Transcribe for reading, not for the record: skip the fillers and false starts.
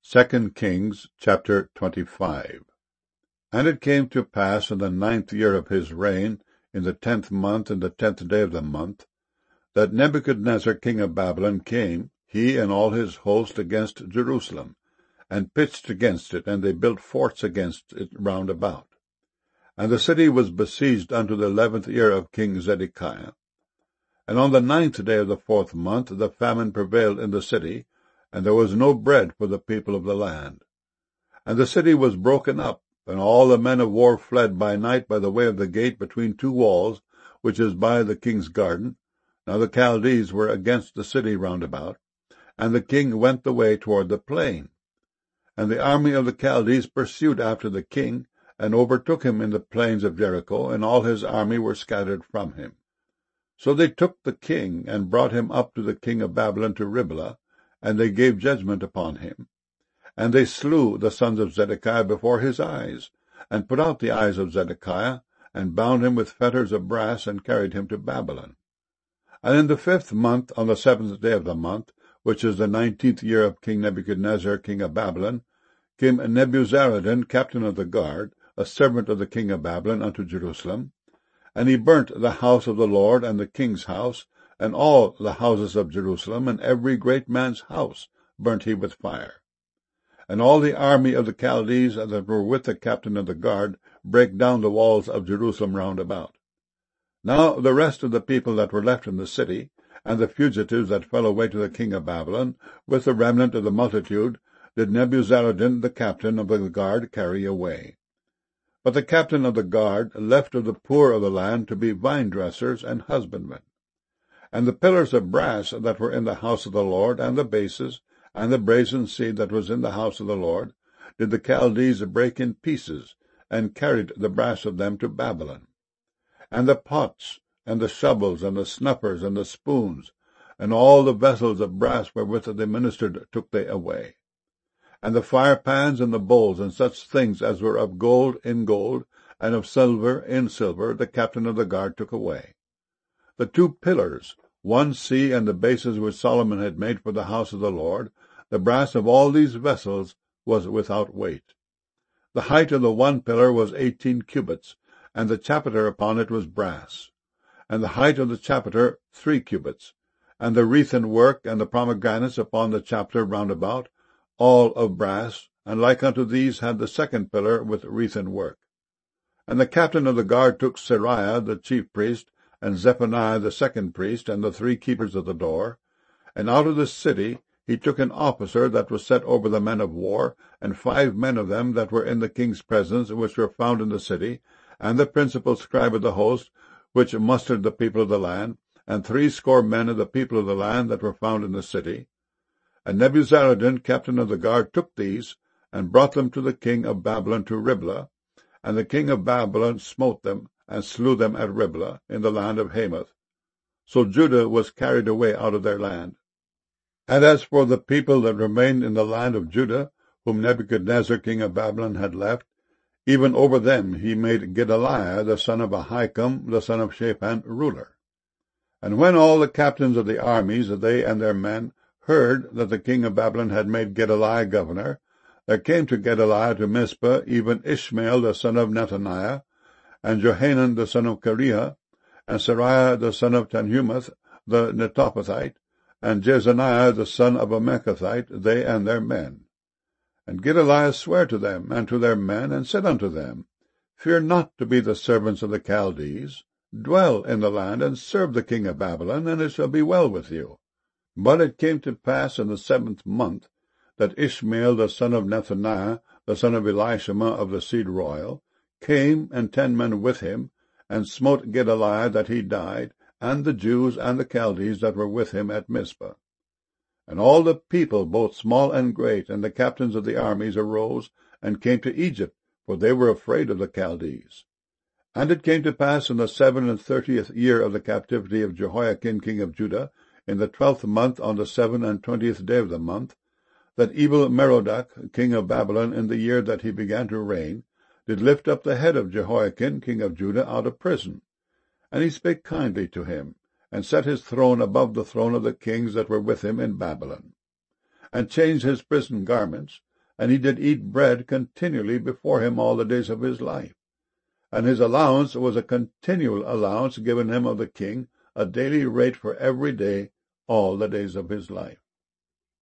2 Kings chapter 25. And it came to pass in the 9th year of his reign, in the 10th month, in the 10th day of the month, that Nebuchadnezzar king of Babylon came, he and all his host, against Jerusalem, and pitched against it, and they built forts against it round about. And the city was besieged unto the 11th year of King Zedekiah. And on the 9th day of the 4th month the famine prevailed in the city, and there was no bread for the people of the land. And the city was broken up, and all the men of war fled by night by the way of the gate between two walls, which is by the king's garden. Now the Chaldees were against the city round about, and the king went the way toward the plain. And the army of the Chaldees pursued after the king, and overtook him in the plains of Jericho, and all his army were scattered from him. So they took the king, and brought him up to the king of Babylon to Riblah, and they gave judgment upon him. And they slew the sons of Zedekiah before his eyes, and put out the eyes of Zedekiah, and bound him with fetters of brass, and carried him to Babylon. And in the 5th month, on the 7th day of the month, which is the 19th year of King Nebuchadnezzar king of Babylon, came Nebuzaradan, captain of the guard, a servant of the king of Babylon, unto Jerusalem. And he burnt the house of the Lord, and the king's house, and all the houses of Jerusalem, and every great man's house burnt he with fire. And all the army of the Chaldees that were with the captain of the guard brake down the walls of Jerusalem round about. Now the rest of the people that were left in the city, and the fugitives that fell away to the king of Babylon, with the remnant of the multitude, did Nebuzaradan the captain of the guard carry away. But the captain of the guard left of the poor of the land to be vine-dressers and husbandmen. And the pillars of brass that were in the house of the Lord, and the bases, and the brazen seed that was in the house of the Lord, did the Chaldees break in pieces, and carried the brass of them to Babylon. And the pots, and the shovels, and the snuffers, and the spoons, and all the vessels of brass wherewith they ministered took they away. And the firepans, and the bowls, and such things as were of gold in gold, and of silver in silver, the captain of the guard took away. The 2 pillars, one sea, and the bases which Solomon had made for the house of the Lord, the brass of all these vessels was without weight. The height of the one pillar was 18 cubits, and the chapiter upon it was brass. And the height of the chapiter 3 cubits, and the wreathen work and the pomegranates upon the chapiter round about, all of brass, and like unto these had the 2nd pillar with wreathen work. And the captain of the guard took Seraiah the chief priest, and Zephaniah the 2nd priest, and the 3 keepers of the door. And out of the city he took an officer that was set over the men of war, and 5 men of them that were in the king's presence, which were found in the city, and the principal scribe of the host, which mustered the people of the land, and 60 men of the people of the land that were found in the city. And Nebuzaradan, captain of the guard, took these, and brought them to the king of Babylon to Riblah, and the king of Babylon smote them, and slew them at Riblah, in the land of Hamath. So Judah was carried away out of their land. And as for the people that remained in the land of Judah, whom Nebuchadnezzar king of Babylon had left, even over them he made Gedaliah the son of Ahikam, the son of Shaphan, ruler. And when all the captains of the armies, they and their men, heard that the king of Babylon had made Gedaliah governor, there came to Gedaliah to Mizpah even Ishmael the son of Nethaniah, and Johanan the son of Kareah, and Seraiah the son of Tanhumeth the Netophathite, and Jezaniah the son of a Mekathite, they and their men. And Gedaliah sware to them and to their men, and said unto them, Fear not to be the servants of the Chaldees. Dwell in the land, and serve the king of Babylon, and it shall be well with you. But it came to pass in the 7th month, that Ishmael the son of Nethaniah, the son of Elishama of the seed royal, came, and 10 men with him, and smote Gedaliah that he died, and the Jews and the Chaldees that were with him at Mizpah. And all the people, both small and great, and the captains of the armies arose, and came to Egypt, for they were afraid of the Chaldees. And it came to pass in the 37th year of the captivity of Jehoiakim king of Judah, in the 12th month, on the 27th day of the month, that Evil-Merodach king of Babylon, in the year that he began to reign, did lift up the head of Jehoiakim king of Judah out of prison. And he spake kindly to him, and set his throne above the throne of the kings that were with him in Babylon, and changed his prison garments, and he did eat bread continually before him all the days of his life. And his allowance was a continual allowance given him of the king, a daily rate for every day, all the days of his life.